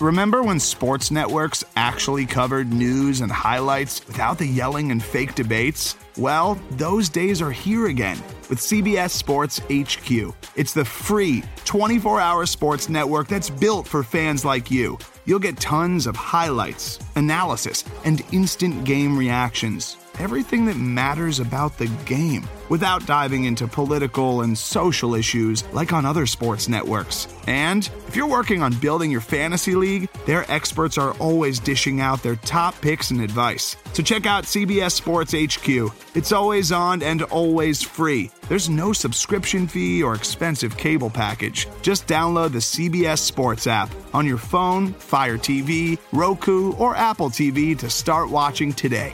remember when sports networks actually covered news and highlights without the yelling and fake debates? Well, those days are here again with CBS Sports HQ. It's the free 24-hour sports network that's built for fans like you. You'll get tons of highlights, analysis, and instant game reactions. Everything that matters about the game, without diving into political and social issues like on other sports networks. And if you're working on building your fantasy league, their experts are always dishing out their top picks and advice. So check out CBS Sports HQ. It's always on and always free. There's no subscription fee or expensive cable package. Just download the CBS Sports app on your phone, Fire TV, Roku, or Apple TV to start watching today.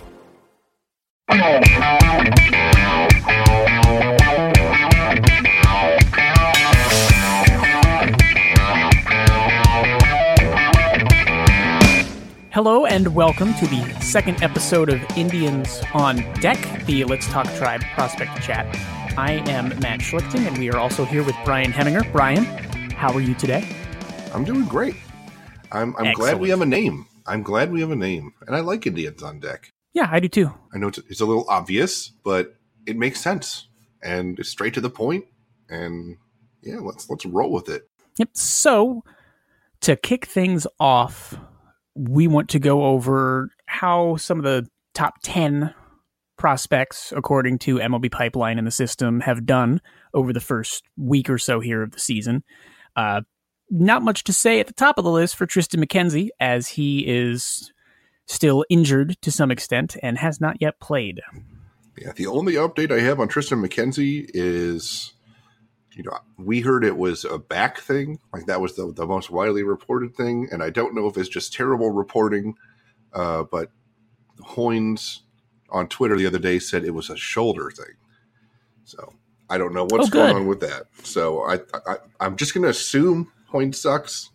Hello and welcome to the second episode of Indians on Deck, the Let's Talk Tribe Prospect Chat. I am Matt Schlichting, and we are also here with Brian Heminger. Brian, how are you today? I'm doing great. I'm glad we have a name. I'm glad we have a name, and I like Indians on Deck. Yeah, I do too. I know it's a little obvious, but it makes sense, and it's straight to the point, and yeah, let's roll with it. Yep. So, to kick things off, we want to go over how some of the top 10 prospects, according to MLB Pipeline in the system, have done over the first week or so here of the season. Not much to say at the top of the list for Triston McKenzie, as he is still injured to some extent and has not yet played. Yeah, the only update I have on Triston McKenzie is, we heard it was a back thing. Like, that was the most widely reported thing, and I don't know if it's just terrible reporting, but Hoynes on Twitter the other day said it was a shoulder thing. So I don't know what's going on with that. So I'm just going to assume Hoynes sucks.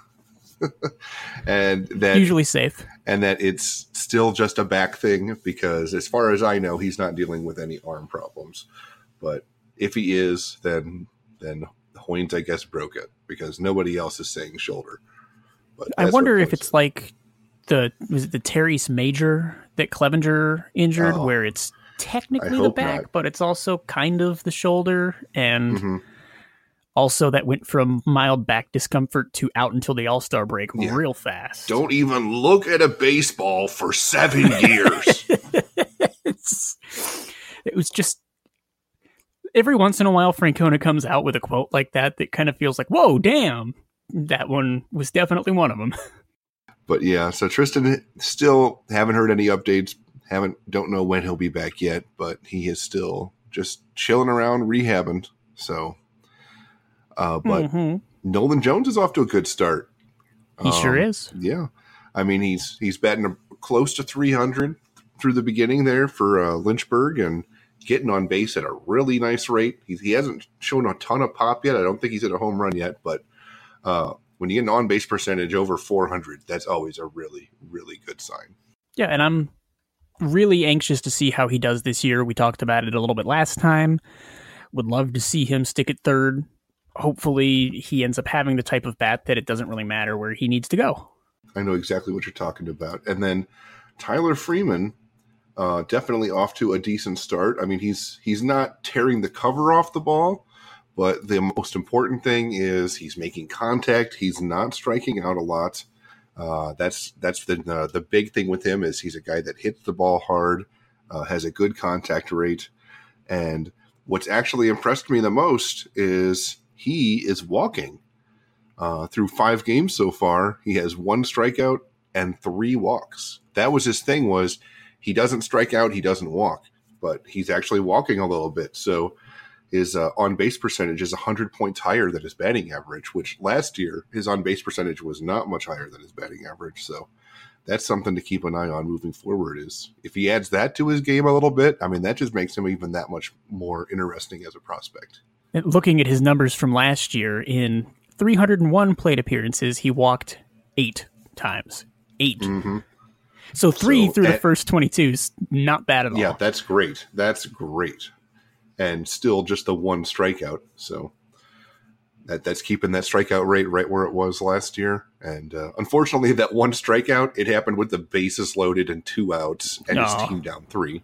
And that usually safe, and that it's still just a back thing, because as far as I know, he's not dealing with any arm problems. But if he is, then Hoynes, I guess, broke it, because nobody else is saying shoulder. But I wonder if it's like the teres major that Clevenger injured, where it's technically the back, but it's also kind of the shoulder, and also that went from mild back discomfort to out until the All-Star break real fast. Don't even look at a baseball for 7 years. It was just, every once in a while, Francona comes out with a quote like that kind of feels like, whoa, damn. That one was definitely one of them. But yeah, so Triston, still haven't heard any updates. Don't know when he'll be back yet, but he is still just chilling around rehabbing. So, but Nolan Jones is off to a good start. He sure is. Yeah, I mean he's batting close to 300 through the beginning there for Lynchburg, and getting on base at a really nice rate. He hasn't shown a ton of pop yet. I don't think he's hit a home run yet, but when you get an on-base percentage over 400, that's always a really, really good sign. Yeah, and I'm really anxious to see how he does this year. We talked about it a little bit last time. Would love to see him stick at third. Hopefully he ends up having the type of bat that it doesn't really matter where he needs to go. I know exactly what you're talking about. And then Tyler Freeman, definitely off to a decent start. I mean, he's not tearing the cover off the ball, but the most important thing is he's making contact. He's not striking out a lot. That's the big thing with him, is he's a guy that hits the ball hard, has a good contact rate. And what's actually impressed me the most is he is walking. Through 5 games so far, he has 1 strikeout and 3 walks. That was his thing, was he doesn't strike out, he doesn't walk, but he's actually walking a little bit. So his on-base percentage is 100 points higher than his batting average, which last year his on-base percentage was not much higher than his batting average. So that's something to keep an eye on moving forward, is if he adds that to his game a little bit, I mean, that just makes him even that much more interesting as a prospect. Looking at his numbers from last year, in 301 plate appearances, he walked 8 times. 8. Mm-hmm. So 3 through the first 22 is not bad at all. Yeah, that's great. That's great. And still just the 1 strikeout. So that's keeping that strikeout rate right where it was last year. And unfortunately, that one strikeout, it happened with the bases loaded and 2 outs, and his team down 3.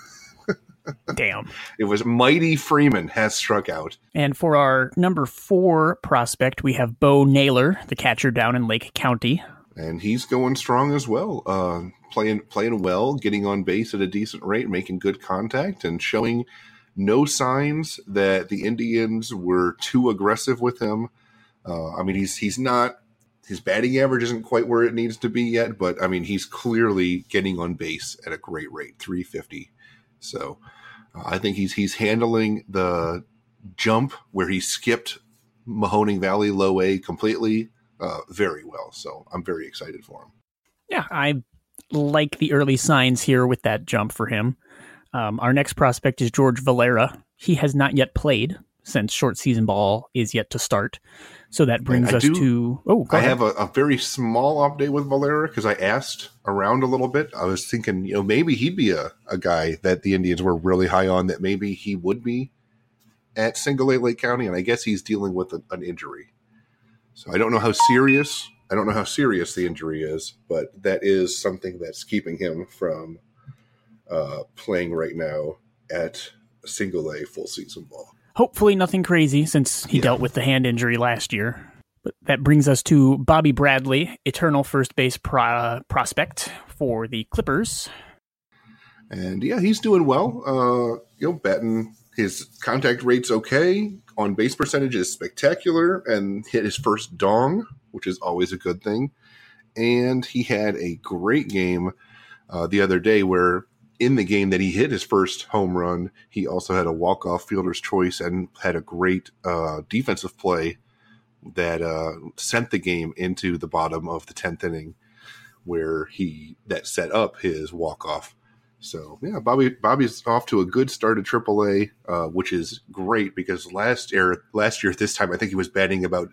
Damn. It was Mighty Freeman has struck out. And for our number 4 prospect, we have Bo Naylor, the catcher down in Lake County. And he's going strong as well. Playing well, getting on base at a decent rate, making good contact, and showing no signs that the Indians were too aggressive with him. I mean, he's not, his batting average isn't quite where it needs to be yet, but I mean, he's clearly getting on base at a great rate, 350. So I think he's handling the jump where he skipped Mahoning Valley low A completely very well. So I'm very excited for him. Yeah, I like the early signs here with that jump for him. Our next prospect is George Valera. He has not yet played since short season ball is yet to start. So that brings us to... I have a very small update with Valera because I asked around a little bit. I was thinking, maybe he'd be a guy that the Indians were really high on, that maybe he would be at Single A Lake County, and I guess he's dealing with an injury. So I don't know how serious the injury is, but that is something that's keeping him from playing right now at Single A full season ball. Hopefully nothing crazy since he dealt with the hand injury last year. But that brings us to Bobby Bradley, eternal first base prospect for the Clippers. And yeah, he's doing well. Batting, his contact rate's okay. On base percentage is spectacular, and hit his first dong, which is always a good thing. And he had a great game the other day where in the game that he hit his first home run, he also had a walk-off fielder's choice and had a great defensive play that sent the game into the bottom of the 10th inning where that set up his walk-off. So, yeah, Bobby's off to a good start at AAA, which is great because last year at this time, I think he was batting about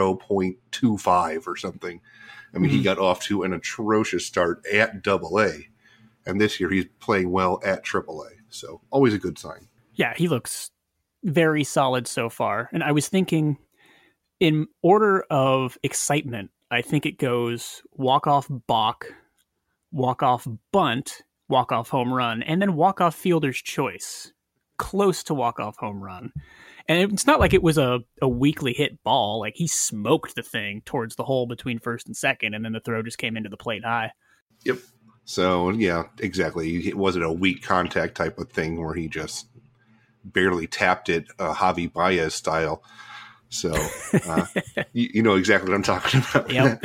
0.25 or something. I mean, he got off to an atrocious start at AA. And this year he's playing well at AAA. So always a good sign. Yeah, he looks very solid so far. And I was thinking in order of excitement, I think it goes walk-off balk, walk-off bunt, walk-off home run, and then walk-off fielder's choice, close to walk-off home run. And it's not like it was a weakly hit ball. Like he smoked the thing towards the hole between first and second, and then the throw just came into the plate high. Yep. So, yeah, exactly. It wasn't a weak contact type of thing where he just barely tapped it Javi Baez style. So, you know exactly what I'm talking about. Yep.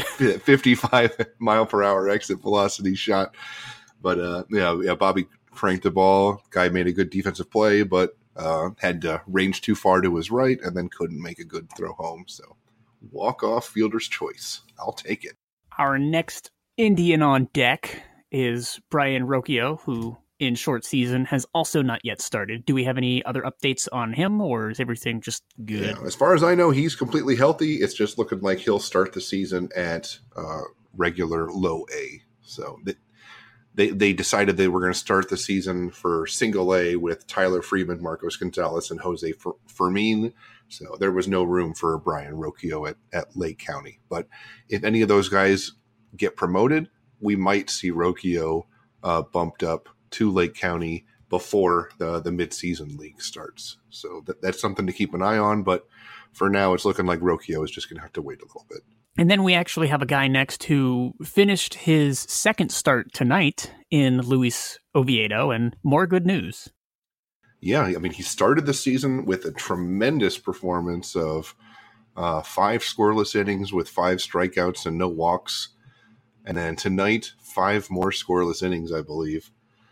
55-mile-per-hour exit velocity shot. But, Bobby cranked the ball. Guy made a good defensive play, but had to range too far to his right and then couldn't make a good throw home. So, walk-off fielder's choice. I'll take it. Our next Indian on deck is Brian Rocchio, who in short season has also not yet started. Do we have any other updates on him, or is everything just good? Yeah, as far as I know, he's completely healthy. It's just looking like he'll start the season at regular low A. So they decided they were going to start the season for Single A with Tyler Freeman, Marcos Gonzalez, and Jose Fermin. So there was no room for Brian Rocchio at Lake County. But if any of those guys get promoted, we might see Rocchio bumped up to Lake County before the midseason league starts. So that's something to keep an eye on. But for now, it's looking like Rocchio is just going to have to wait a little bit. And then we actually have a guy next who finished his second start tonight in Luis Oviedo, and more good news. Yeah, I mean, he started the season with a tremendous performance of 5 scoreless innings with 5 strikeouts and no walks. And then tonight, 5 more scoreless innings, I believe.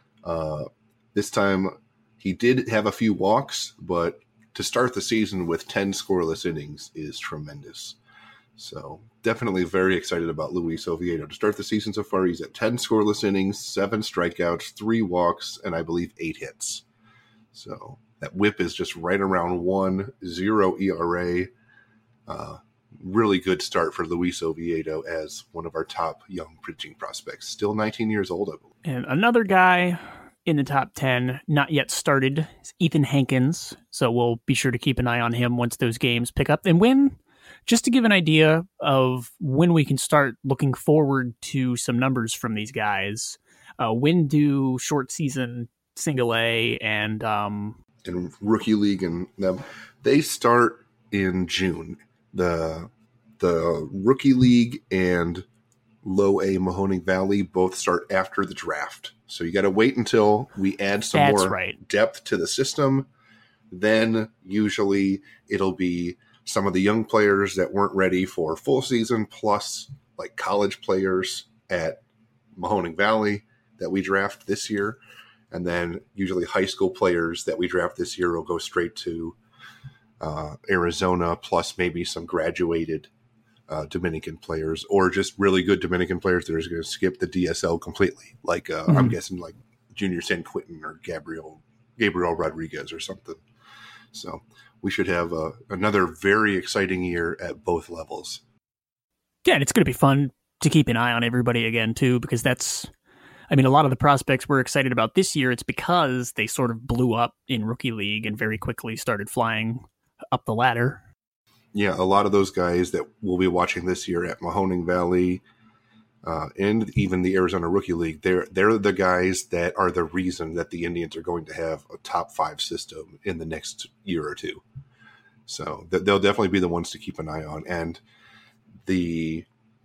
This time, he did have a few walks, but to start the season with 10 scoreless innings is tremendous. So definitely very excited about Luis Oviedo. To start the season so far, he's at 10 scoreless innings, 7 strikeouts, 3 walks, and I believe 8 hits. So that whip is just right around 1.0 ERA. Really good start for Luis Oviedo as one of our top young pitching prospects. Still 19 years old, I believe. And another guy in the top 10, not yet started, is Ethan Hankins. So we'll be sure to keep an eye on him once those games pick up. And when just to give an idea of when we can start looking forward to some numbers from these guys, when do short season single A and Rookie League and them, they start in June. The Rookie League and Low A Mahoning Valley both start after the draft. So you got to wait until we add some more depth to the system. Then usually it'll be some of the young players that weren't ready for full season, plus like college players at Mahoning Valley that we draft this year. And then usually high school players that we draft this year will go straight to Arizona, plus maybe some graduated Dominican players, or just really good Dominican players that are going to skip the DSL completely. Like I'm guessing like Junior San Quentin or Gabriel Rodriguez or something. So we should have another very exciting year at both levels. Yeah, and it's going to be fun to keep an eye on everybody again, too, because a lot of the prospects we're excited about this year, it's because they sort of blew up in Rookie League and very quickly started flying up the ladder. Yeah, a lot of those guys that we'll be watching this year at Mahoning Valley and even the Arizona Rookie League, they're the guys that are the reason that the Indians are going to have a top 5 system in the next year or two. So they'll definitely be the ones to keep an eye on. And the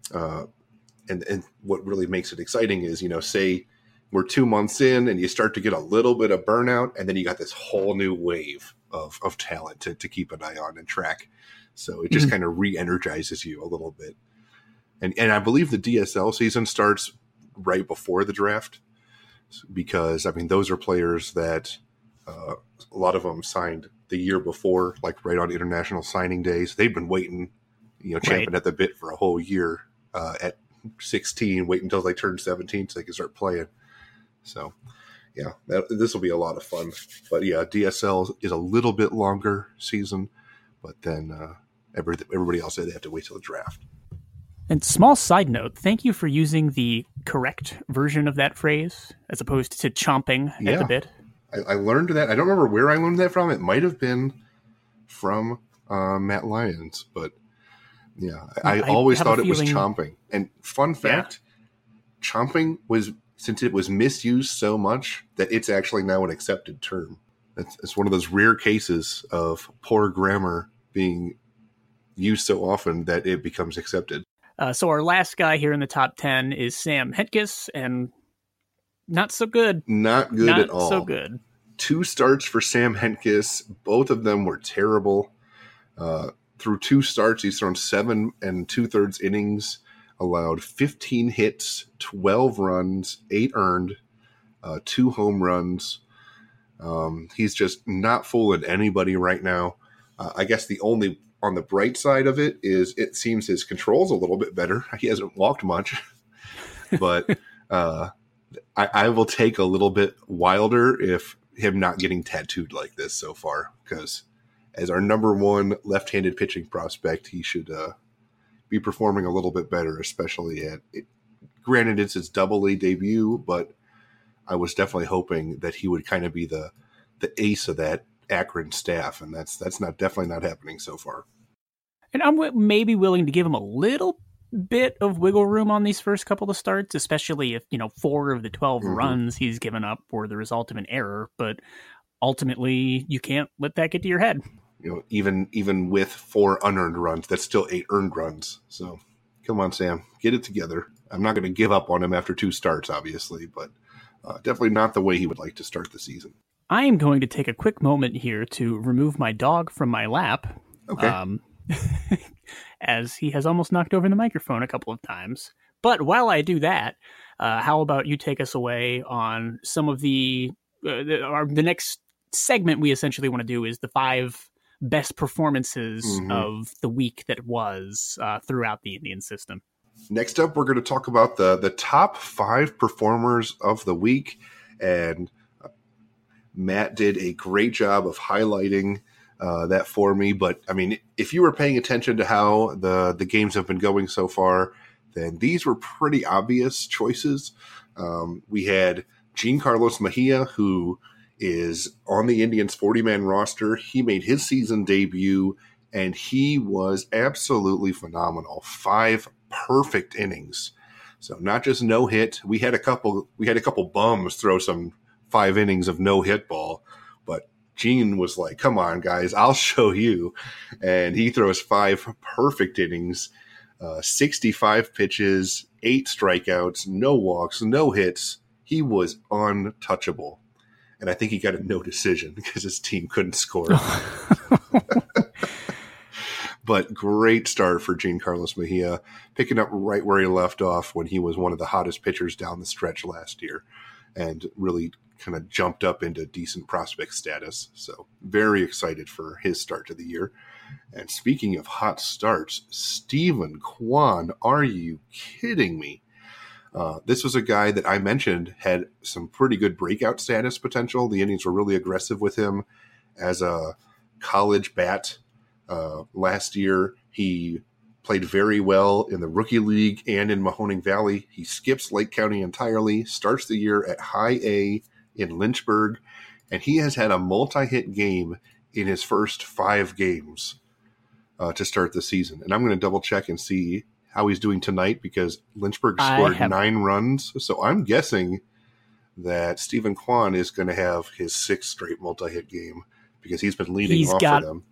and what really makes it exciting is, say we're 2 months in and you start to get a little bit of burnout, and then you got this whole new wave of talent to keep an eye on and track. So it just kind of re-energizes you a little bit. And I believe the DSL season starts right before the draft, because, those are players that a lot of them signed the year before, like right on International Signing Days. They've been waiting, champing at the bit for a whole year at 16, wait until they turn 17 so they can start playing. So, yeah, this will be a lot of fun. But, yeah, DSL is a little bit longer season, but then everybody else said they have to wait till the draft. And small side note, thank you for using the correct version of that phrase as opposed to chomping at the bit. I learned that. I don't remember where I learned that from. It might have been from Matt Lyons, but yeah, I always thought it was chomping. And fun fact, chomping since it was misused so much, that it's actually now an accepted term. It's one of those rare cases of poor grammar being used so often that it becomes accepted. So our last guy here in the top 10 is Sam Hentges, and not so good. Not good at all. Not so good. 2 starts for Sam Hentges. Both of them were terrible. Through 2 starts, he's thrown 7 2/3 innings, allowed 15 hits, 12 runs, 8 earned, 2 home runs. He's just not fooling anybody right now. I guess the only on the bright side of it is it seems his control's a little bit better. He hasn't walked much, but I will take a little bit Wilder if him not getting tattooed like this so far, because as our number 1 left-handed pitching prospect, he should be performing a little bit better, especially granted it's his Double-A debut, but I was definitely hoping that he would kind of be the ace of that Akron staff, and that's definitely not happening so far. And I'm maybe willing to give him a little bit of wiggle room on these first couple of starts, especially if 4 of the 12 runs he's given up were the result of an error. But ultimately, you can't let that get to your head. Even with 4 unearned runs, that's still 8 earned runs. So come on, Sam, get it together. I'm not going to give up on him after 2 starts, obviously, but definitely not the way he would like to start the season. I am going to take a quick moment here to remove my dog from my lap. Okay. As he has almost knocked over the microphone a couple of times. But while I do that, how about you take us away on some of the next segment we essentially want to do is the 5 best performances of the week that was throughout the Indian system. Next up, we're going to talk about the top 5 performers of the week, and Matt did a great job of highlighting that for me. But if you were paying attention to how the games have been going so far, then these were pretty obvious choices. We had Giancarlos Mejia, who is on the Indians 40-man roster. He made his season debut and he was absolutely phenomenal. 5 perfect innings. So not just no hit. We had a couple bums throw some 5 innings of no hit ball, but Gene was like, "Come on, guys, I'll show you." And he throws 5 perfect innings, 65 pitches, 8 strikeouts, no walks, no hits. He was untouchable. And I think he got a no decision because his team couldn't score. But great start for Giancarlo Mejia, picking up right where he left off when he was one of the hottest pitchers down the stretch last year, and really kind of jumped up into decent prospect status. So very excited for his start to the year. And speaking of hot starts, Steven Kwan, are you kidding me? This was a guy that I mentioned had some pretty good breakout status potential. The Indians were really aggressive with him as a college bat. Last year, he played very well in the rookie league and in Mahoning Valley. He skips Lake County entirely, starts the year at high A in Lynchburg, and he has had a multi-hit game in his first 5 games to start the season. And I'm going to double check and see how he's doing tonight because Lynchburg scored 9 runs. So I'm guessing that Steven Kwan is going to have his 6th straight multi-hit game because he's been leading off for them.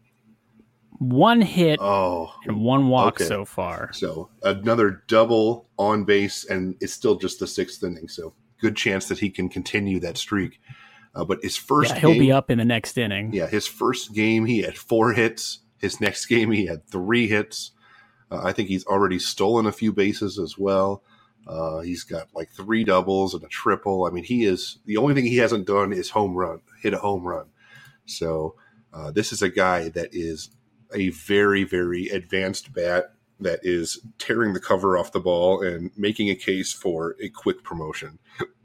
1 hit and 1 walk so far. So another double on base, and it's still just the 6th inning. So good chance that he can continue that streak. But his first game, he'll be up in the next inning. Yeah, his first game, he had 4 hits. His next game, he had 3 hits. I think he's already stolen a few bases as well. He's got like 3 doubles and a triple. I mean, the only thing he hasn't done is hit a home run. So this is a guy that is a very, very advanced bat that is tearing the cover off the ball and making a case for a quick promotion.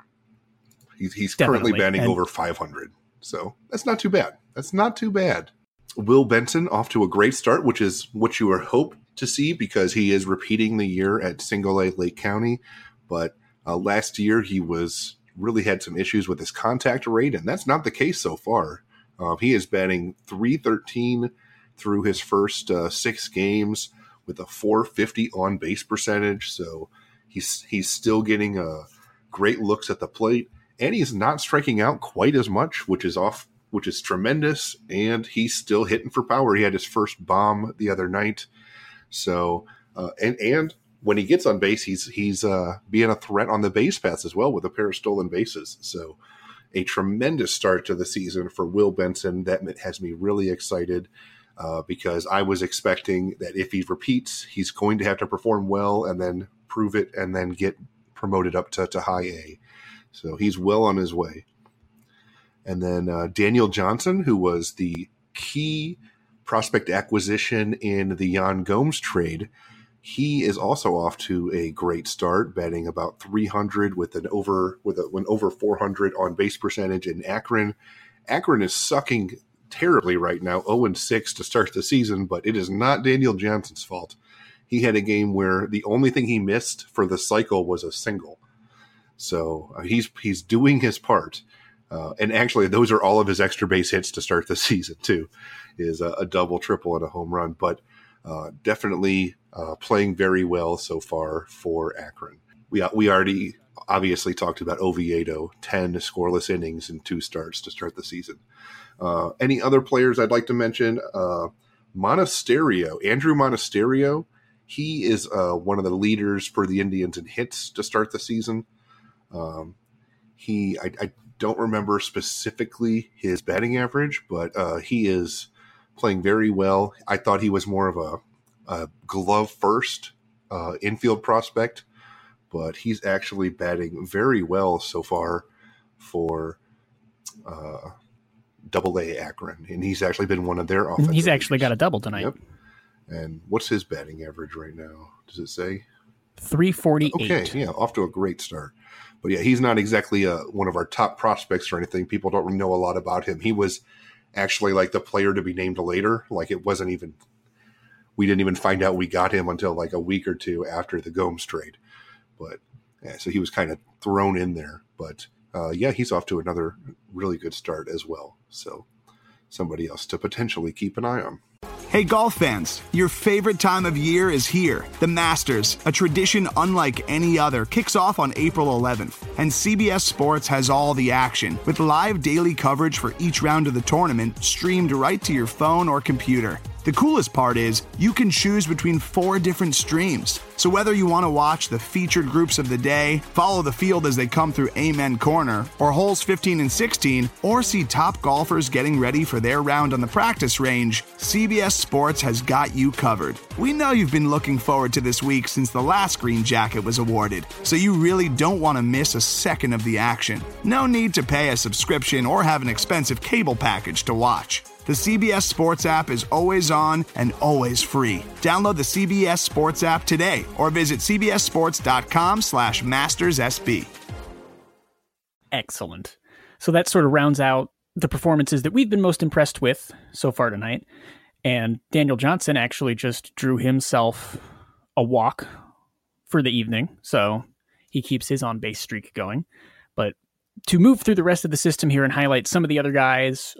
He's currently batting over 500. So that's not too bad. Will Benson off to a great start, which is what you were hoped to see because he is repeating the year at Single A Lake County. But last year he really had some issues with his contact rate, and that's not the case so far. He is batting .313 through his first 6 games with a .450 on base percentage. So he's still getting great looks at the plate, and he's not striking out quite as much, which is tremendous. And he's still hitting for power. He had his first bomb the other night. So and when he gets on base, he's being a threat on the base paths as well with a pair of stolen bases. So a tremendous start to the season for Will Benson. That has me really excited. Because I was expecting that if he repeats, he's going to have to perform well and then prove it and then get promoted up to high A. So he's well on his way. And then Daniel Johnson, who was the key prospect acquisition in the Yan Gomes trade, he is also off to a great start, batting about .300 with an over 400 on base percentage in Akron. Akron is sucking terribly right now, 0-6 to start the season, but it is not Daniel Johnson's fault. He had a game where the only thing he missed for the cycle was a single. So he's doing his part. And actually, those are all of his extra base hits to start the season, too, is a double, triple, and a home run. But definitely playing very well so far for Akron. We already obviously talked about Oviedo, 10 scoreless innings and 2 starts to start the season. Any other players I'd like to mention? Monasterio, Andrew Monasterio. He is one of the leaders for the Indians in hits to start the season. I don't remember specifically his batting average, but he is playing very well. I thought he was more of a glove first infield prospect, but he's actually batting very well so far for Double-A Akron, and he's actually been one of their offensive He's actually leaders. got a double tonight. Yep. And what's his batting average right now? Does it say? 348. Okay, yeah, off to a great start. But yeah, he's not exactly one of our top prospects or anything. People don't know a lot about him. He was actually like the player to be named later. Like we didn't even find out we got him until like a week or 2 after the Gomes trade. But yeah, so he was kind of thrown in there. But yeah, he's off to another really good start as well. So somebody else to potentially keep an eye on. Hey golf fans, your favorite time of year is here. The Masters, a tradition unlike any other, kicks off on April 11th, and CBS Sports has all the action, with live daily coverage for each round of the tournament streamed right to your phone or computer. The coolest part is, you can choose between 4 different streams. So whether you want to watch the featured groups of the day, follow the field as they come through Amen Corner, or holes 15 and 16, or see top golfers getting ready for their round on the practice range, CBS Sports has got you covered. We know you've been looking forward to this week since the last Green Jacket was awarded, so you really don't want to miss a second of the action. No need to pay a subscription or have an expensive cable package to watch. The CBS Sports app is always on and always free. Download the CBS Sports app today or visit cbssports.com/masterssb. Excellent. So that sort of rounds out the performances that we've been most impressed with so far tonight. And Daniel Johnson actually just drew himself a walk for the evening. So he keeps his on-base streak going. But to move through the rest of the system here and highlight some of the other guys,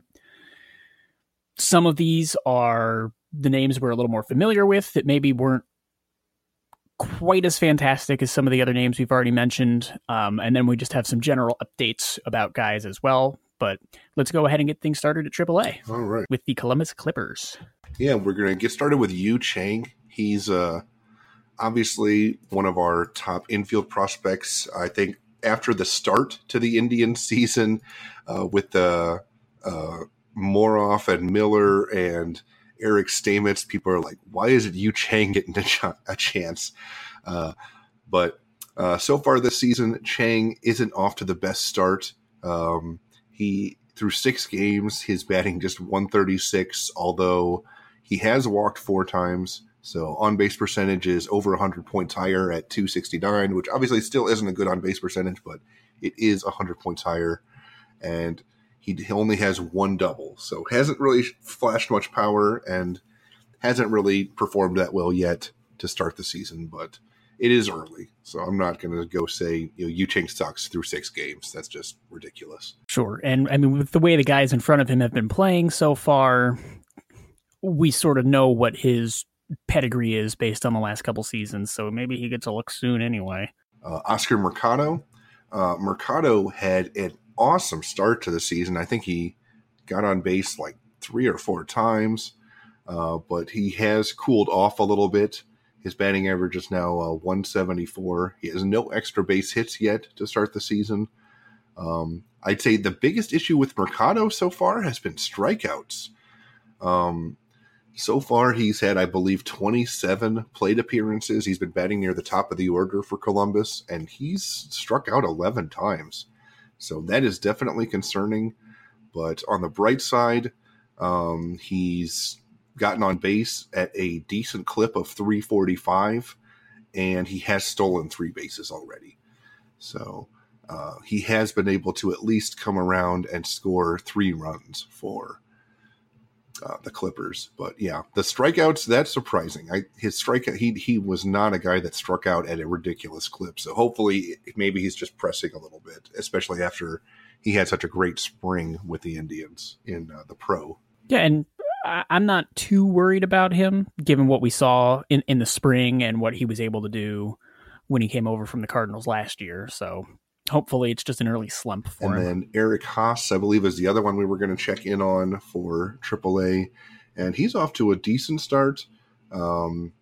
some of these are the names we're a little more familiar with that maybe weren't quite as fantastic as some of the other names we've already mentioned. And then we just have some general updates about guys as well. But let's go ahead and get things started at AAA. All right. With the Columbus Clippers. Yeah, we're going to get started with Yu Chang. He's obviously one of our top infield prospects. I think after the start to the Indian season with the Moroff and Miller and Eric Stamets, people are like, why isn't Yu Chang getting a chance? But so far this season, Chang isn't off to the best start. He through 6 games, his batting just 136, although he has walked 4 times. So on-base percentage is over 100 points higher at 269, which obviously still isn't a good on-base percentage, but it is 100 points higher. And he only has 1 double, so hasn't really flashed much power and hasn't really performed that well yet to start the season, but it is early. So I'm not going to go say, Yu Chang sucks through 6 games. That's just ridiculous. Sure. And I mean, with the way the guys in front of him have been playing so far, we sort of know what his pedigree is based on the last couple seasons. So maybe he gets a look soon anyway. Oscar Mercado. Mercado had an awesome start to the season. I think he got on base like 3 or 4 times, but he has cooled off a little bit. His batting average is now 174. He has no extra base hits yet to start the season. I'd say the biggest issue with Mercado so far has been strikeouts. So far, he's had, I believe, 27 plate appearances. He's been batting near the top of the order for Columbus, and he's struck out 11 times. So that is definitely concerning. But on the bright side, he's gotten on base at a decent clip of 345, and he has stolen 3 bases already. So he has been able to at least come around and score 3 runs for the Clippers. But yeah, the strikeouts, that's surprising. His strikeout, he was not a guy that struck out at a ridiculous clip. So hopefully maybe he's just pressing a little bit, especially after he had such a great spring with the Indians in the pro. Yeah, and I'm not too worried about him, given what we saw in the spring and what he was able to do when he came over from the Cardinals last year. So hopefully it's just an early slump for him. And then Eric Haas, I believe, is the other one we were going to check in on for AAA. And he's off to a decent start. Batting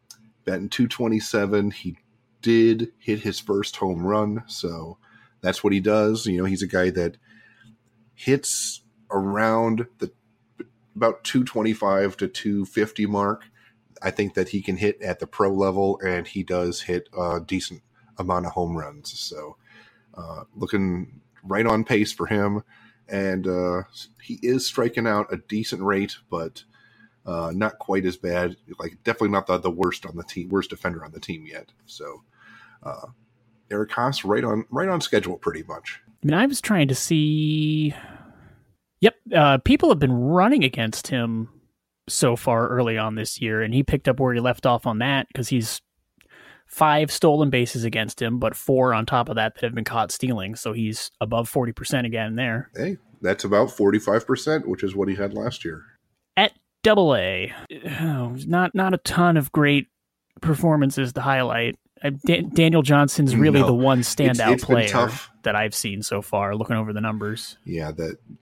.227. He did hit his first home run. So that's what he does. He's a guy that hits around the about 225 to 250 mark. I think that he can hit at the pro level, and he does hit a decent amount of home runs. So looking right on pace for him. And he is striking out a decent rate, but not quite as bad. Like, definitely not the worst on the team, worst defender on the team yet. So Eric Haas right on schedule pretty much. I mean, I was trying to see. Yep, people have been running against him so far early on this year, and he picked up where he left off on that because he's 5 stolen bases against him, but 4 on top of that have been caught stealing. So he's above 40% again there. Hey, that's about 45%, which is what he had last year. At Double A. Oh, not a ton of great performances to highlight. Daniel Johnson's really the one standout it's been player tough. that I've seen so far, looking over the numbers. Yeah,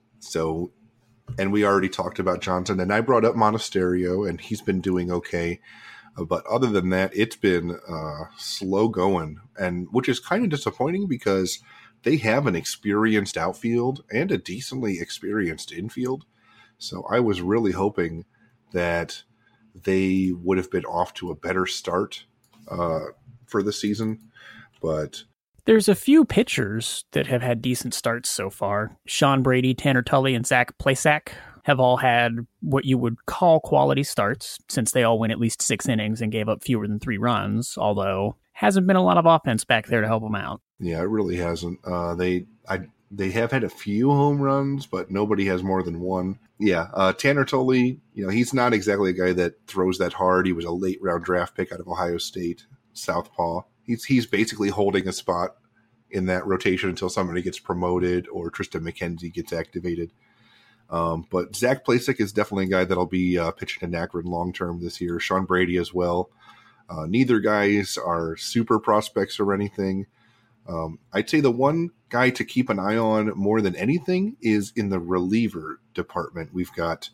and we already talked about Johnson, and I brought up Monasterio, and he's been doing okay. But other than that, it's been slow going, and which is kind of disappointing because they have an experienced outfield and a decently experienced infield. So I was really hoping that they would have been off to a better start for the season. But there's a few pitchers that have had decent starts so far. Sean Brady, Tanner Tully, and Zach Plesac have all had what you would call quality starts, since they all went at least 6 innings and gave up fewer than 3 runs, although hasn't been a lot of offense back there to help them out. Yeah, it really hasn't. They have had a few home runs, but nobody has more than one. Yeah, Tanner Tully, he's not exactly a guy that throws that hard. He was a late round draft pick out of Ohio State, Southpaw. He's basically holding a spot in that rotation until somebody gets promoted or Tristan McKenzie gets activated. But Zach Plesac is definitely a guy that'll be pitching in Akron long-term this year. Sean Brady as well. Neither guys are super prospects or anything. I'd say the one guy to keep an eye on more than anything is in the reliever department. We've got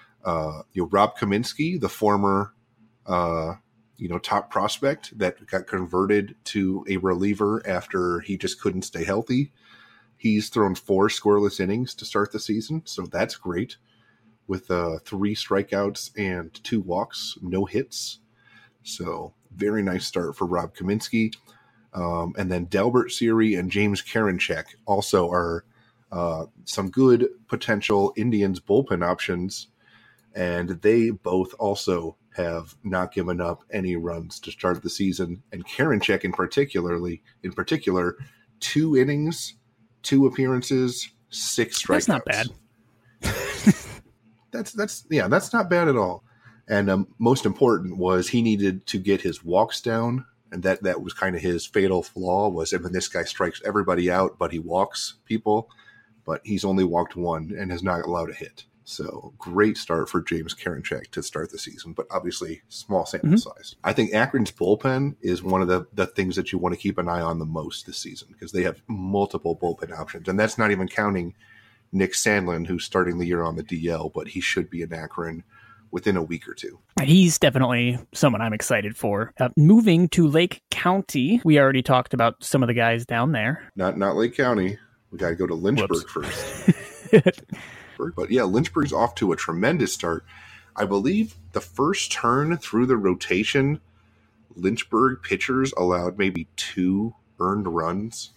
Rob Kaminsky, the former top prospect that got converted to a reliever after he just couldn't stay healthy. He's thrown 4 scoreless innings to start the season, so that's great. With 3 strikeouts and 2 walks, no hits. So very nice start for Rob Kaminsky. And then Delbert Siri and James Karinchak also are some good potential Indians bullpen options. And they both also have not given up any runs to start the season. And Karinchak in particular, 2 innings, 2 appearances, 6 strikeouts. That's not bad. That's not bad at all. And most important was he needed to get his walks down. And that was kind of his fatal flaw, was when this guy strikes everybody out, but he walks people. But he's only walked 1 and has not allowed a hit. So great start for James Karinchak to start the season, but obviously small sample size. I think Akron's bullpen is one of the things that you want to keep an eye on the most this season, because they have multiple bullpen options. And that's not even counting Nick Sandlin, who's starting the year on the DL, but he should be in Akron within a week or 2. He's definitely someone I'm excited for. Moving to Lake County, we already talked about some of the guys down there. Not Lake County. We got to go to Lynchburg first. But yeah, Lynchburg's off to a tremendous start. I believe the first turn through the rotation, Lynchburg pitchers allowed maybe 2 earned runs.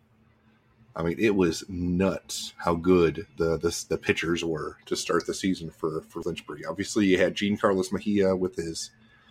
I mean, it was nuts how good the pitchers were to start the season for Lynchburg. Obviously, you had Giancarlos Mejia with his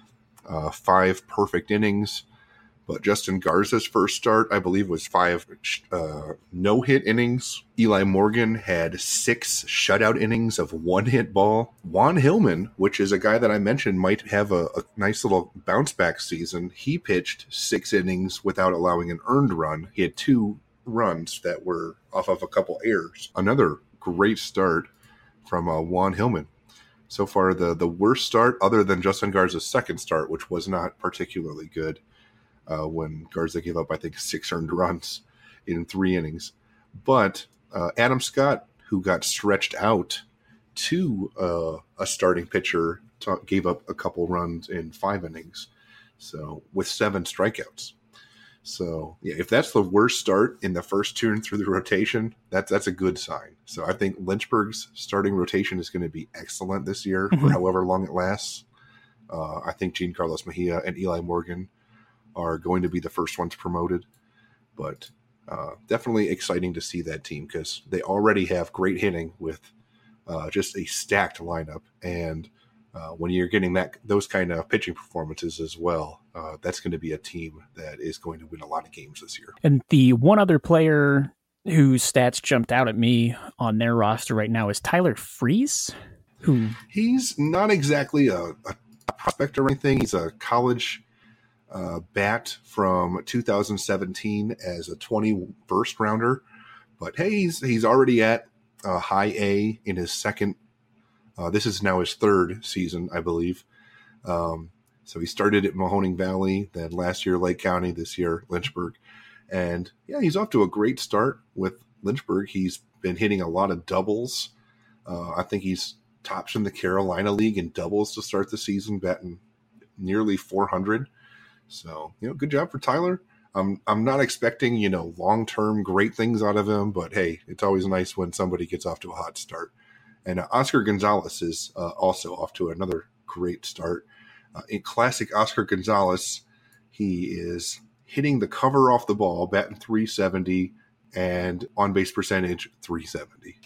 5 perfect innings. But Justin Garza's first start, I believe, was 5 no-hit innings. Eli Morgan had 6 shutout innings of 1-hit ball. Juan Hillman, which is a guy that I mentioned might have a nice little bounce-back season, he pitched 6 innings without allowing an earned run. He had 2 runs that were off of a couple errors. Another great start from Juan Hillman. So far, the worst start, other than Justin Garza's second start, which was not particularly good. When Garza gave up, I think, 6 earned runs in 3 innings. But Adam Scott, who got stretched out to a starting pitcher, gave up a couple runs in 5 innings. So with 7 strikeouts. So yeah, if that's the worst start in the first turn through the rotation, that's a good sign. So I think Lynchburg's starting rotation is going to be excellent this year for however long it lasts. I think Giancarlos Mejia and Eli Morgan are going to be the first ones promoted, but definitely exciting to see that team, because they already have great hitting with just a stacked lineup. And when you're getting those kind of pitching performances as well, that's going to be a team that is going to win a lot of games this year. And the one other player whose stats jumped out at me on their roster right now is Tyler Freese. He's not exactly a prospect or anything. He's a college bat from 2017 as a 21st rounder, but hey, he's already at high A in his second This is now his third season, I believe. So he started at Mahoning Valley, then last year Lake County, this year Lynchburg. And yeah, he's off to a great start with Lynchburg. He's been hitting a lot of doubles. I think he's tops in the Carolina League in doubles to start the season, batting nearly 400. So, good job for Tyler. I'm not expecting, long-term great things out of him, but hey, it's always nice when somebody gets off to a hot start. And Oscar Gonzalez is also off to another great start. In classic Oscar Gonzalez, he is hitting the cover off the ball, batting 370, and on-base percentage 370.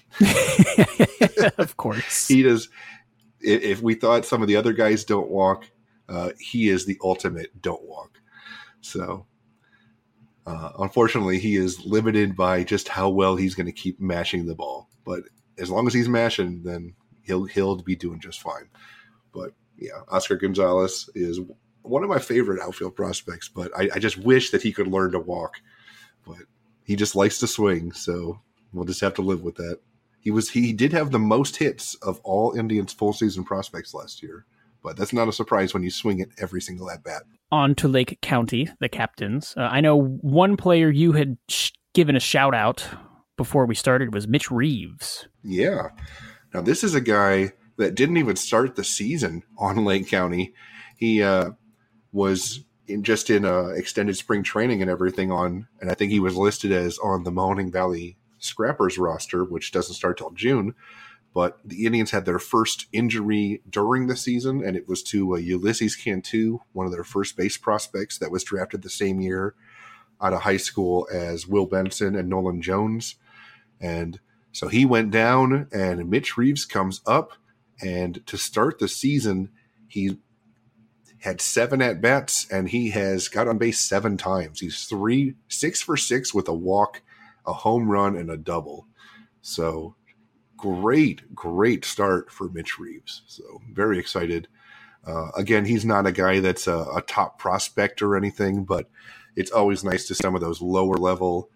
Of course. He does. If we thought some of the other guys don't walk, he is the ultimate don't walk. So, unfortunately, he is limited by just how well he's going to keep mashing the ball. But as long as he's mashing, then he'll be doing just fine. But yeah, Oscar Gonzalez is one of my favorite outfield prospects, but I just wish that he could learn to walk. But he just likes to swing, so we'll just have to live with that. He did have the most hits of all Indians full season prospects last year, but that's not a surprise when you swing it every single at bat. On to Lake County, the captains. I know one player you had given a shout out before we started was Mitch Reeves. Yeah. Now this is a guy that didn't even start the season on Lake County. He was in extended spring training and everything and I think he was listed as on the Mahoning Valley Scrappers roster, which doesn't start till June. But the Indians had their first injury during the season, and it was to Ulysses Cantu, one of their first base prospects that was drafted the same year out of high school as Will Benson and Nolan Jones. And so he went down, and Mitch Reeves comes up, and to start the season, he had 7 at-bats, and he has got on base 7 times. He's 6 for 6 with a walk, a home run, and a double. So great start for Mitch Reeves. So very excited. Again, he's not a guy that's a top prospect or anything, but it's always nice to see some of those lower level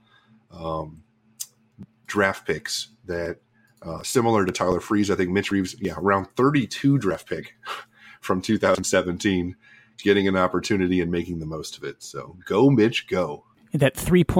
draft picks that similar to Tyler Freese. I think Mitch Reeves, around 32 draft pick from 2017, getting an opportunity and making the most of it. So go Mitch, go. That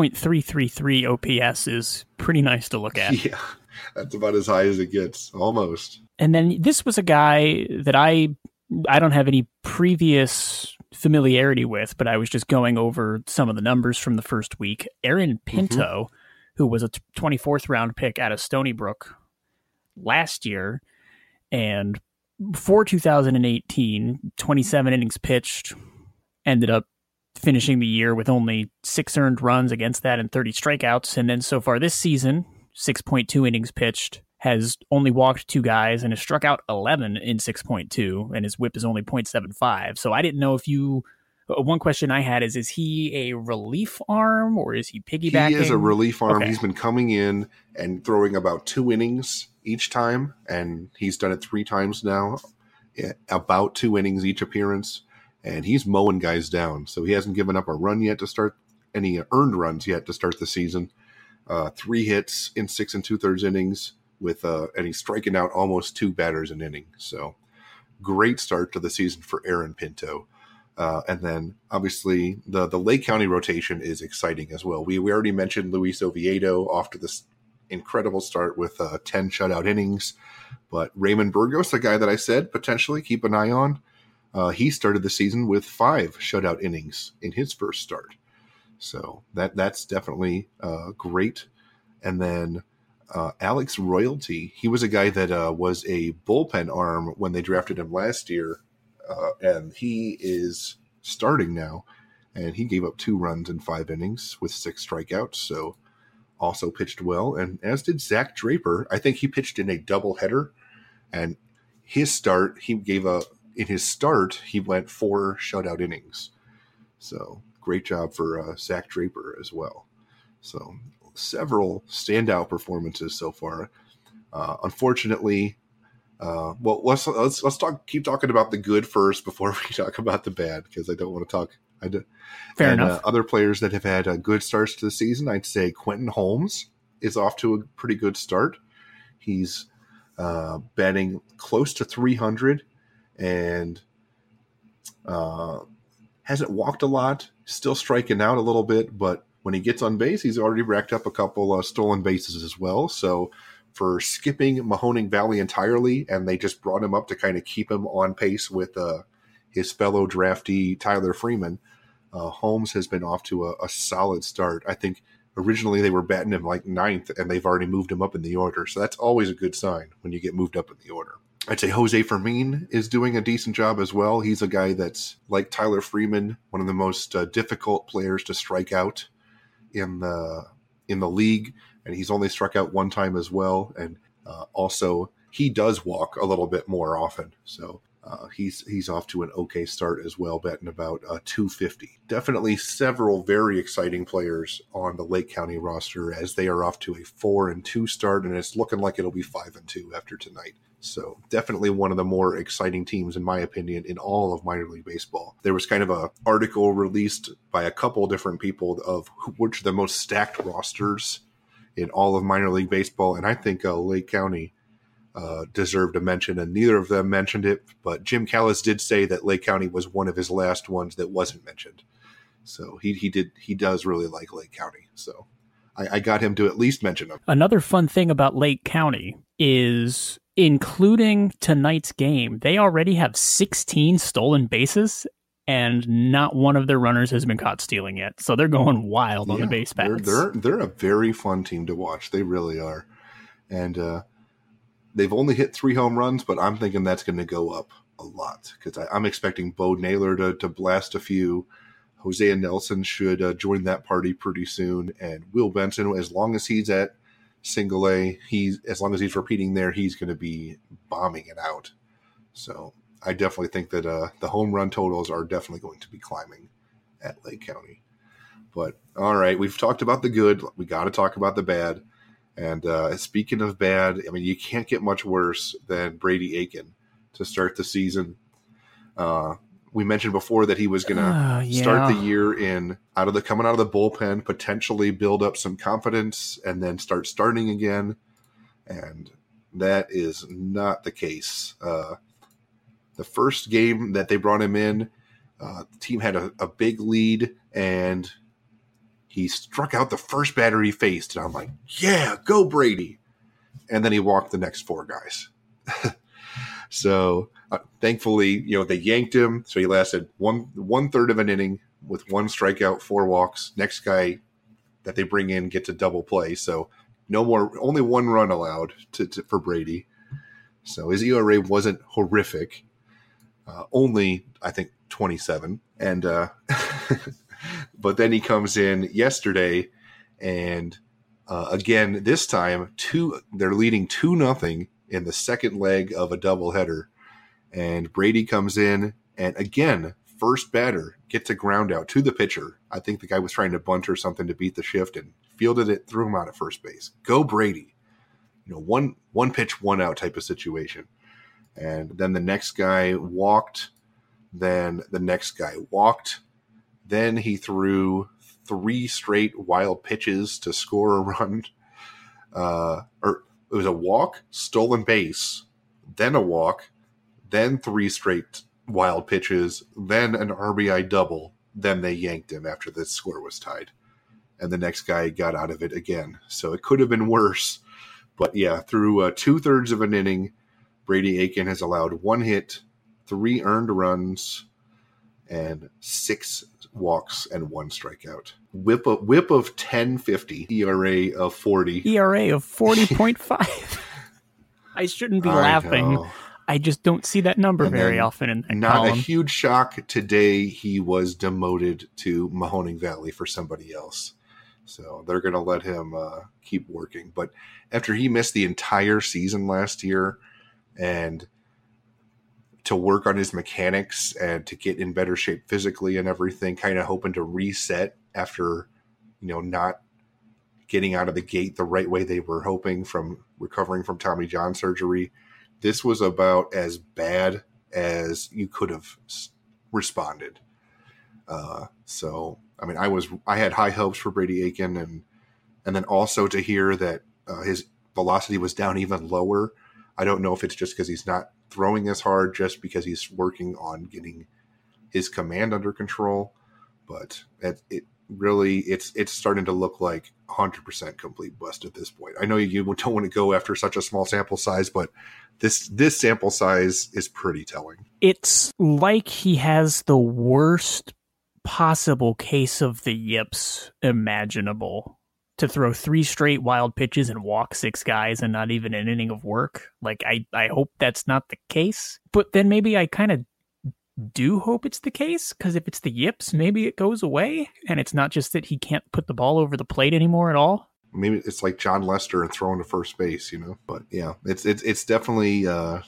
3.333 OPS is pretty nice to look at. Yeah, that's about as high as it gets, almost. And then this was a guy that I don't have any previous familiarity with, but I was just going over some of the numbers from the first week. Aaron Pinto, who was a 24th round pick out of Stony Brook last year, and for 2018, 27 innings pitched, ended up finishing the year with only 6 earned runs against that and 30 strikeouts. And then so far this season, 6.2 innings pitched, has only walked 2 guys and has struck out 11 in 6.2, and his whip is only 0.75. So I didn't know if one question I had is he a relief arm or is he piggybacking? He is a relief arm. Okay. He's been coming in and throwing about 2 innings each time, and he's done it 3 times now, about 2 innings each appearance. And he's mowing guys down. So he hasn't given up a run yet to start any earned runs yet to start the season. 3 hits in 6 2/3 innings and he's striking out almost 2 batters an inning. So great start to the season for Aaron Pinto. And then obviously the Lake County rotation is exciting as well. We already mentioned Luis Oviedo off to this incredible start with 10 shutout innings, but Raymond Burgos, the guy that I said potentially keep an eye on, he started the season with 5 shutout innings in his first start. So that's definitely great. And then Alex Royalty, he was a guy that was a bullpen arm when they drafted him last year, and he is starting now, and he gave up 2 runs in 5 innings with 6 strikeouts, so also pitched well. And as did Zach Draper. I think he pitched in a doubleheader, and in his start, he went 4 shutout innings. So great job for Zach Draper as well. So several standout performances so far. Unfortunately, let's keep talking about the good first before we talk about the bad, because I don't want to talk. Fair enough. Other players that have had good starts to the season, I'd say Quentin Holmes is off to a pretty good start. He's batting close to 300 and hasn't walked a lot, still striking out a little bit, but when he gets on base, he's already racked up a couple stolen bases as well. So for skipping Mahoning Valley entirely, and they just brought him up to kind of keep him on pace with his fellow draftee Tyler Freeman, Holmes has been off to a solid start. I think originally they were batting him like 9th, and they've already moved him up in the order. So that's always a good sign when you get moved up in the order. I'd say Jose Fermin is doing a decent job as well. He's a guy that's, like Tyler Freeman, one of the most difficult players to strike out in the league, and he's only struck out one time as well. And also, he does walk a little bit more often. So he's off to an okay start as well, batting about 250. Definitely several very exciting players on the Lake County roster as they are off to a 4-2 start, and it's looking like it'll be 5-2 after tonight. So definitely one of the more exciting teams, in my opinion, in all of minor league baseball. There was kind of an article released by a couple different people of which are the most stacked rosters in all of minor league baseball, and I think Lake County deserved a mention, and neither of them mentioned it, but Jim Callis did say that Lake County was one of his last ones that wasn't mentioned. So he does really like Lake County. So I got him to at least mention them. Another fun thing about Lake County is, including tonight's game, they already have 16 stolen bases, and not one of their runners has been caught stealing yet. So they're going wild on the base paths. They're a very fun team to watch. They really are. And they've only hit 3 home runs, but I'm thinking that's going to go up a lot because I'm expecting Bo Naylor to blast a few. Hosea Nelson should join that party pretty soon. And Will Benson, as long as he's at single A, as long as he's repeating there, he's going to be bombing it out. So I definitely think that the home run totals are definitely going to be climbing at Lake County. But all right, we've talked about the good. We got to talk about the bad. And speaking of bad, I mean, you can't get much worse than Brady Aiken to start the season. We mentioned before that he was going to start the year coming out of the bullpen, potentially build up some confidence, and then start starting again. And that is not the case. The first game that they brought him in, the team had a big lead, and he struck out the first batter he faced. And I'm like, yeah, go Brady. And then he walked the next 4 guys. So thankfully, they yanked him. So he lasted one third of an inning with 1 strikeout, 4 walks. Next guy that they bring in gets a double play. So no more, only 1 run allowed for Brady. So his ERA wasn't horrific. Only, I think, 27. And, but then he comes in yesterday and, again, this time they're leading 2-0 in the second leg of a doubleheader. And Brady comes in and, again, first batter gets a ground out to the pitcher. I think the guy was trying to bunt or something to beat the shift and fielded it, threw him out at first base. Go Brady. One pitch, 1 out type of situation. And then the next guy walked. Then the next guy walked. Then he threw 3 straight wild pitches to score a run. Or it was a walk, stolen base, then a walk, then 3 straight wild pitches, then an RBI double. Then they yanked him after the score was tied. And the next guy got out of it again. So it could have been worse. But yeah, through 2/3 of an inning, Brady Aiken has allowed 1 hit, 3 earned runs, and 6 walks and 1 strikeout. Whip of 10.50, ERA of 40. ERA of 40.5. I shouldn't be laughing. Know. I just don't see that number very often in that column. Not a huge shock today. He was demoted to Mahoning Valley for somebody else. So they're going to let him keep working. But after he missed the entire season last year and to work on his mechanics and to get in better shape physically and everything, kind of hoping to reset after, not getting out of the gate the right way they were hoping from recovering from Tommy John surgery. This was about as bad as you could have responded. So, I mean, I had high hopes for Brady Aiken, and then also to hear that his velocity was down even lower. I don't know if it's just because he's not throwing as hard, just because he's working on getting his command under control. But it really, it's starting to look like 100% complete bust at this point. I know you don't want to go after such a small sample size, but this sample size is pretty telling. It's like he has the worst possible case of the yips imaginable, to throw 3 straight wild pitches and walk 6 guys and not even an inning of work. Like, I hope that's not the case, but then maybe I kind of do hope it's the case, because if it's the yips, maybe it goes away and it's not just that he can't put the ball over the plate anymore at all. Maybe it's like John Lester and throwing to first base, but yeah, it's definitely,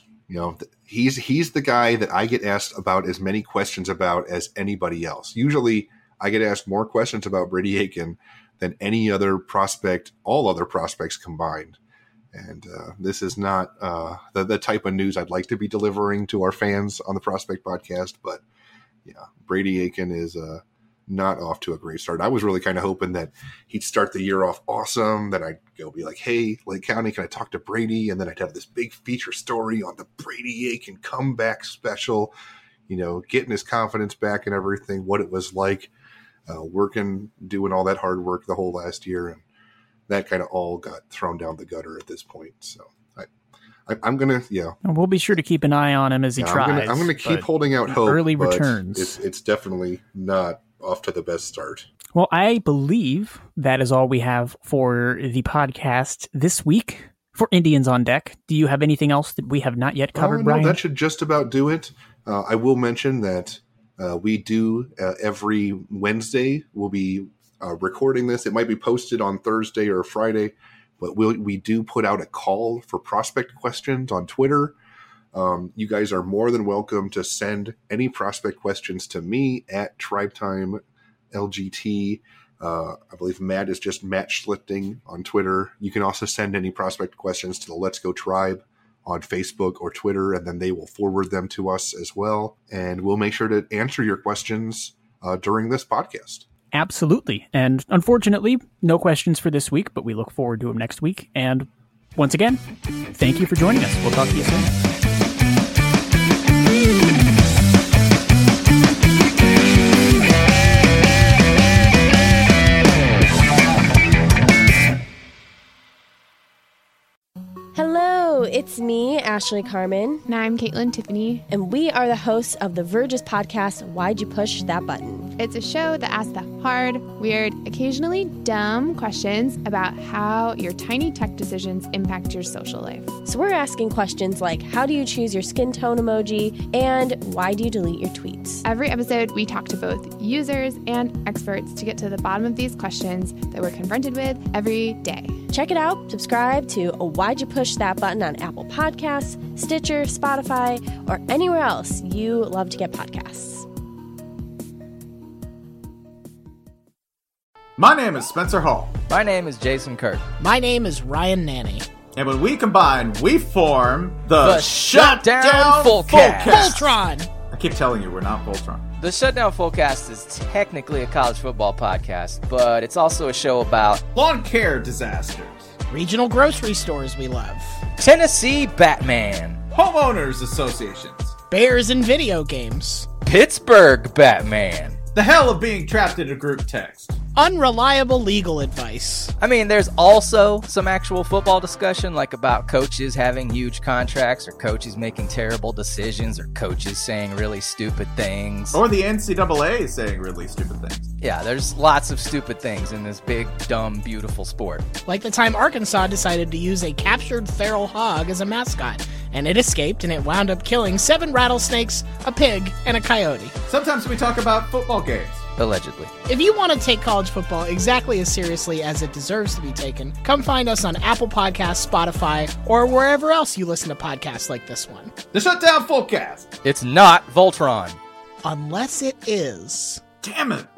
he's the guy that I get asked about as many questions about as anybody else. Usually I get asked more questions about Brady Aiken than any other prospect, all other prospects combined. And this is not the type of news I'd like to be delivering to our fans on the Prospect Podcast. But yeah, Brady Aiken is not off to a great start. I was really kind of hoping that he'd start the year off awesome. Then I'd go be like, hey, Lake County, can I talk to Brady? And then I'd have this big feature story on the Brady Aiken comeback special, getting his confidence back and everything, what it was like working, doing all that hard work the whole last year. And that kind of all got thrown down the gutter at this point. So I'm going to, yeah. We'll be sure to keep an eye on him as he tries. I'm going to keep holding out hope. Early returns. It's definitely not off to the best start. Well, I believe that is all we have for the podcast this week for Indians on Deck. Do you have anything else that we have not yet covered, Brian? No, that should just about do it. I will mention that we do every Wednesday. We'll be recording this. It might be posted on Thursday or Friday, but we do put out a call for prospect questions on Twitter. You guys are more than welcome to send any prospect questions to me at TribeTime LGT. I believe Matt is just Matt Schlichting on Twitter. You can also send any prospect questions to the Let's Go Tribe on Facebook or Twitter, and then they will forward them to us as well. And we'll make sure to answer your questions during this podcast. Absolutely. And unfortunately, no questions for this week, but we look forward to them next week. And once again, thank you for joining us. We'll talk to you soon. It's me, Ashley Carmen. And I'm Caitlin Tiffany. And we are the hosts of the Verge's podcast, Why'd You Push That Button? It's a show that asks the hard, weird, occasionally dumb questions about how your tiny tech decisions impact your social life. So we're asking questions like, how do you choose your skin tone emoji? And why do you delete your tweets? Every episode, we talk to both users and experts to get to the bottom of these questions that we're confronted with every day. Check it out. Subscribe to Why'd You Push That Button on Apple Podcasts, Stitcher, Spotify, or anywhere else you love to get podcasts. My name is Spencer Hall. My name is Jason Kirk. My name is Ryan Nanny. And when we combine, we form the Shutdown Fullcast. Voltron! I keep telling you, we're not Voltron. The Shutdown Fullcast is technically a college football podcast, but it's also a show about lawn care disasters, regional grocery stores we love, Tennessee Batman, homeowners associations, bears in video games, Pittsburgh Batman, the hell of being trapped in a group text, unreliable legal advice. I mean, there's also some actual football discussion, like about coaches having huge contracts, or coaches making terrible decisions, or coaches saying really stupid things. Or the NCAA saying really stupid things. Yeah, there's lots of stupid things in this big, dumb, beautiful sport. Like the time Arkansas decided to use a captured feral hog as a mascot, and it escaped and it wound up killing 7 rattlesnakes, a pig, and a coyote. Sometimes we talk about football games. Allegedly. If you want to take college football exactly as seriously as it deserves to be taken, come find us on Apple Podcasts, Spotify, or wherever else you listen to podcasts like this one. The Shutdown Fullcast. It's not Voltron. Unless it is. Damn it.